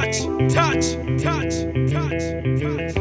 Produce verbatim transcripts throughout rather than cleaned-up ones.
touch, touch, touch, touch, touch.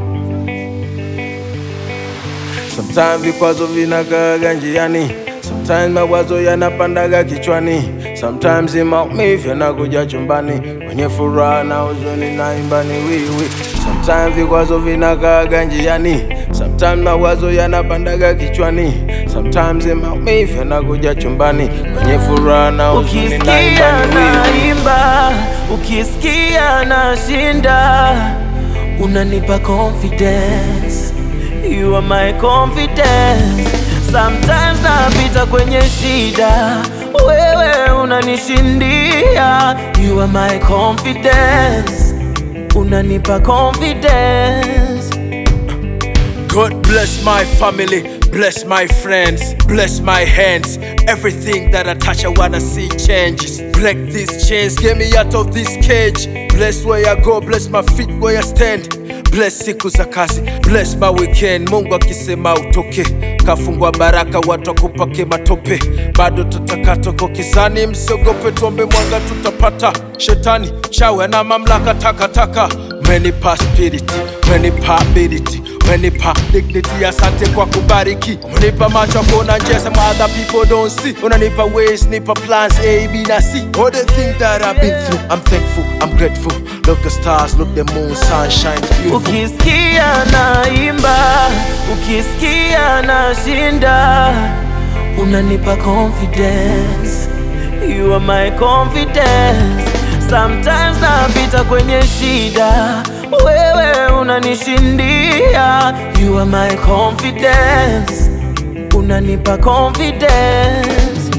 Sometimes vikwazo vinakaga njiani, sometimes mawazo yanapandaga kichwani, sometimes maumivu yanakuja chumbani, kwenye furaha na huzuni naimba ni wiwi. Sometimes vikwazo vinakaga njiani, sometimes mawazo yanapandaga kichwani, sometimes maumivu yanakuja chumbani, kwenye furaha na huzuni naimba ni wiwi. Ukisikia nashinda, unanipa confidence. You are my confidence. Sometimes napita kwenye shida, wewe unanishindia. You are my confidence. Unanipa confidence. God bless my family, bless my friends, bless my hands. Everything that I touch I wanna see changes. Break these chains, get me out of this cage. Bless where I go, bless my feet where I stand. Bless siku za kazi, bless my weekend. Mungu akisema utoke, kafungwa baraka watu wakupake matope. Bado tutakato kwa kizani, msiogope tuombe mwanga tutapata. Shetani, chawe na mamlaka takataka. Umenipa spirit, umenipa ability, umenipa dignity, asante kwa kubariki. Umenipa macho kuona njia some other people don't see. Unanipa ways, nipa plans A, B na C. All the things that I've been through, I'm thankful, I'm grateful. Look the stars, look the moon, sunshine, beautiful. Ukisikia naimba, ukisikia nashinda, unanipa confidence. You are my confidence. Sometimes napita kwenye shida, wewe unanishindia. You are my confidence. Unanipa confidence.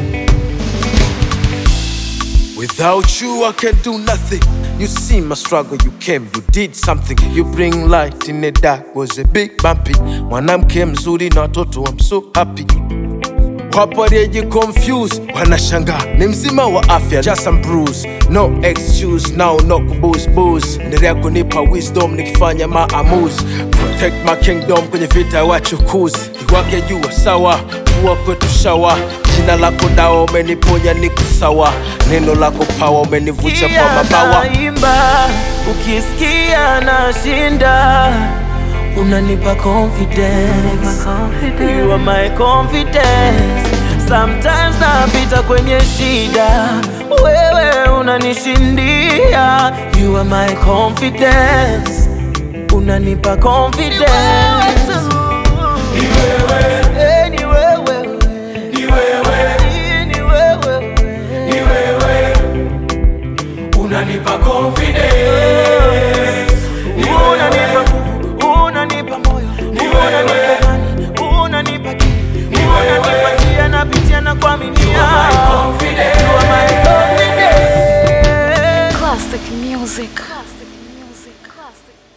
Without you I can do nothing. You see my struggle, you came, you did something. You bring light in the dark, was a big bumpy. Mwanamke mzuri na watoto, I'm so happy. Wapo walioji confused, wanashangaa ni mzima wa afya, just some bruise. No excuse, now no kubooze booze. Endelea kunipa wisdom nikifanya maamuzi. Protect my kingdom kwenye vita wachukuzi. Iwake jua sawa, kuwa kwetu shawa. Jina lako dawa, umeniponya niko sawa. Neno lako power, umenivucha kwa mabawa. Naimba, ukisikia nashinda, unanipa confidence. You are my confidence. Sometimes napita kwenye shida, wewe unanishindia. You are my confidence. Unanipa confidence. Ni wewe, ni wewe, ni wewe, ni wewe, ni wewe. Unanipa confidence. Unanipa nguvu, unanipa moyo, unanipa imani, unanipa kili, unanipa njia napitia na kuaminia. You are my confidence. You are my confidence. Classic music. Classic music. Classic.